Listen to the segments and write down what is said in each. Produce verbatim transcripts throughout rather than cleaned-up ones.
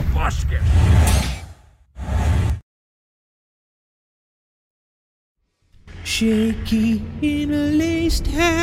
Fosket. Shaky in a laced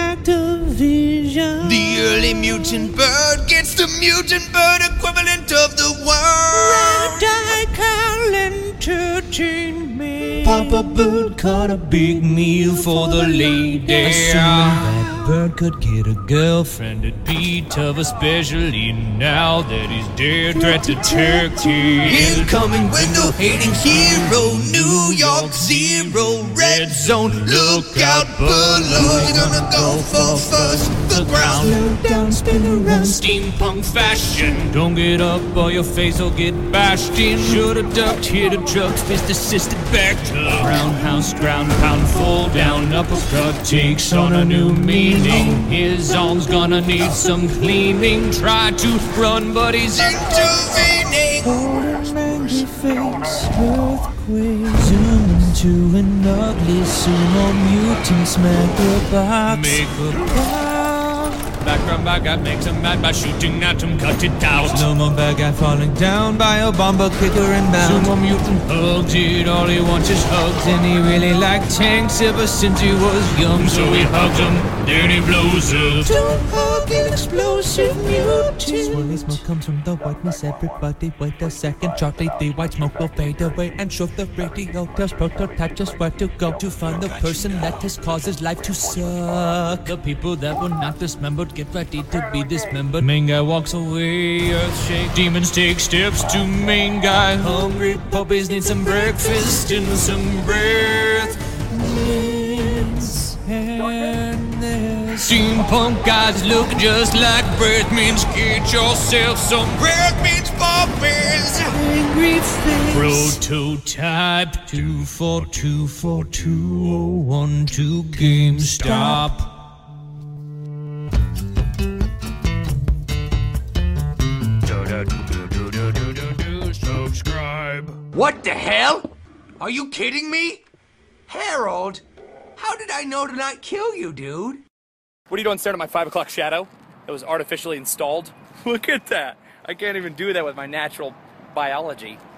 Activision. The early mutant bird gets the mutant bird equivalent of the world. Red-eye Cal entertainment. Papa Bird caught a big meal for the lady. Assuming that bird could get a girlfriend, it'd be tough, especially now that he's dead. Threat to Turkey. Incoming window hating hero. New York Zero. Red zone. Look out below. You're gonna go for first. The ground. Slow down, spin around. Steampunk fashion. Don't get up or your face will get bashed in. Should've ducked, hit a truck, fist assisted back to roundhouse, ground pound, fall down, uppercut takes on a new meaning. His arm's gonna need some cleaning. Try to run, but he's intervening. Holding angry face, earthquake. Zoom into an ugly sumo mutant, smack the box. Make a box. Background bad guy makes him mad by shooting at him, cut it out. No more bad guy falling down by a bomber kicker and bound. Sumo mutant hugs it, all he wants is hugs. And he really liked tanks ever since he was young. So he hugs them, then he blows up. Don't hug an explosive mutant. Swirly smoke comes from the whiteness, everybody wait a second. Shortly the white smoke will fade away, and show the radio tells prototype just where to go to find the person that has caused his life to suck. The people that were not dismembered get ready to be dismembered. Main guy walks away, earth shake. Demons take steps to main guy. Hungry puppies need some breakfast and some breath. Mints and this. Steampunk guys look just like breath. Means get yourself some breath. Means puppies. Angry face. Prototype two four two four two oh one two GameStop. Subscribe. What the hell? Are you kidding me? Harold, how did I know to not kill you, dude? What are you doing staring at my five o'clock shadow? It was artificially installed. Look at that. I can't even do that with my natural biology.